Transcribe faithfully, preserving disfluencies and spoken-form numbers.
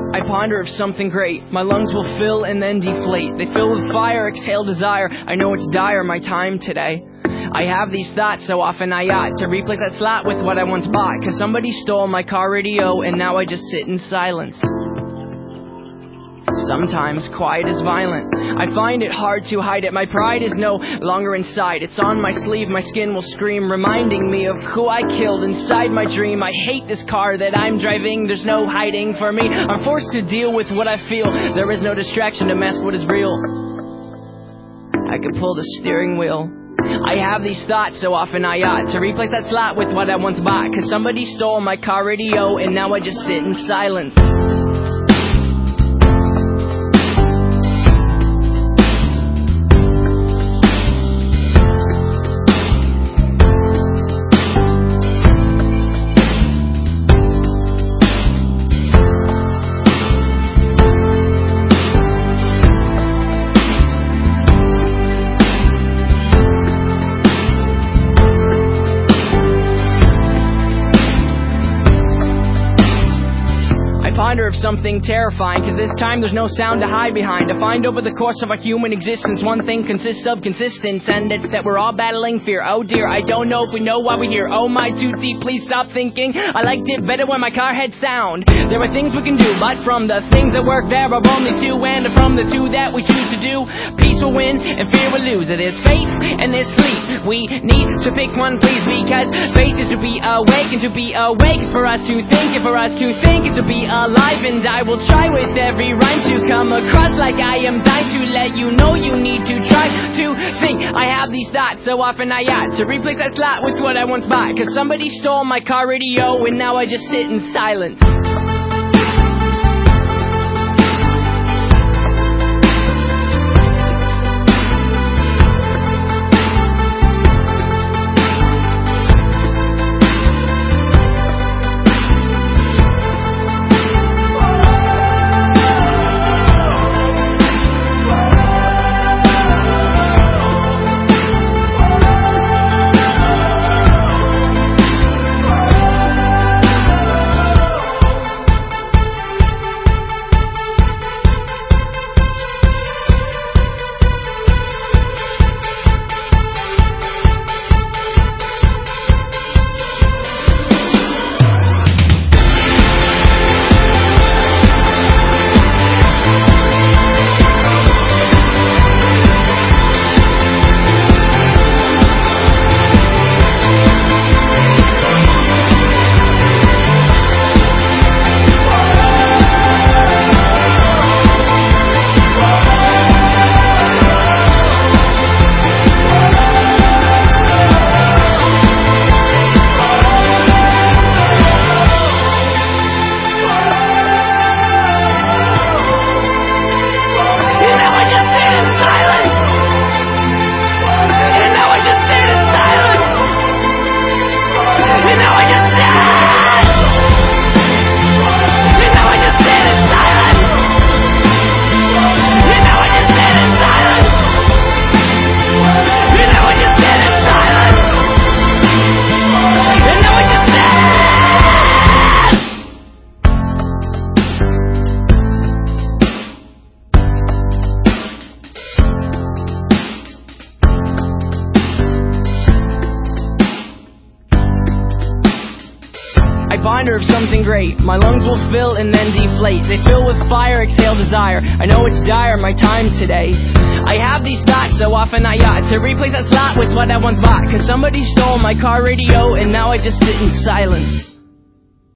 I ponder of something great. My lungs will fill and then deflate. They fill with fire, exhale desire. I know it's dire, my time today. I have these thoughts so often I ought to replace that slot with what I once bought. Cause somebody stole my car radio and now I just sit in silence. Sometimes quiet is violent. I find it hard to hide it. My pride is no longer inside. It's on my sleeve, my skin will scream, reminding me of who I killed inside my dream. I hate this car that I'm driving. There's no hiding for me. I'm forced to deal with what I feel. There is no distraction to mask what is real. I could pull the steering wheel. I have these thoughts so often I ought to replace that slot with what I once bought. Cause somebody stole my car radio and now I just sit in silence. Ponder of something terrifying, cause this time there's no sound to hide behind. To find over the course of our human existence, one thing consists of consistence, and it's that we're all battling fear. Oh dear, I don't know if we know why we're here. Oh my, too deep, please stop thinking. I liked it better when my car had sound. There are things we can do, but from the things that work there are only two, and from the two that we choose to do, peace will win and fear will lose. There's faith and there's sleep. We need to pick one, please, because faith is to be awake, and to be awake is for us to think, and for us to think is to be alive. And I will try with every rhyme to come across like I am dying to let you know you need to try to think. I have these thoughts so often I ought to replace that slot with what I once bought. Cause somebody stole my car radio and now I just sit in silence. Binder of something great. My lungs will fill and then deflate. They fill with fire, exhale desire. I know it's dire, my time today. I have these thoughts so often I ought to replace that slot with what I once bought. Cause somebody stole my car radio and now I just sit in silence.